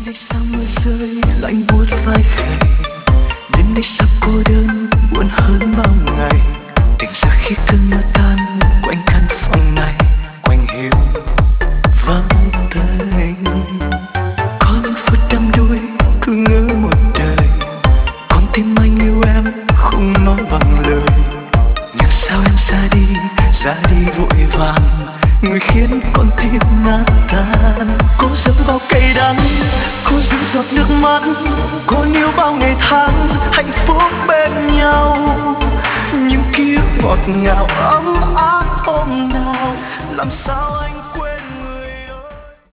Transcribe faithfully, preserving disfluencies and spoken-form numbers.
đây sao mưa rơi lạnh buốt vai gầy, đêm nay sao cô đơn buồn hơn bao ngày. Tỉnh ra khi cơn mưa tan quanh căn phòng này, quanh hiu vắng tênh. Có những phút đắm đuối cứ ngỡ một đời, con tim anh yêu em không nói bằng lời. Nhưng sao em ra đi, ra đi vội vàng, người khiến con tim nát tan. Cô dẫm vào cây đắng, cô giữ giọt nước mắt, cô níu bao ngày tháng hạnh phúc bên nhau. Những ký ức ngọt ngào ấm áp hôm nào, làm sao anh quên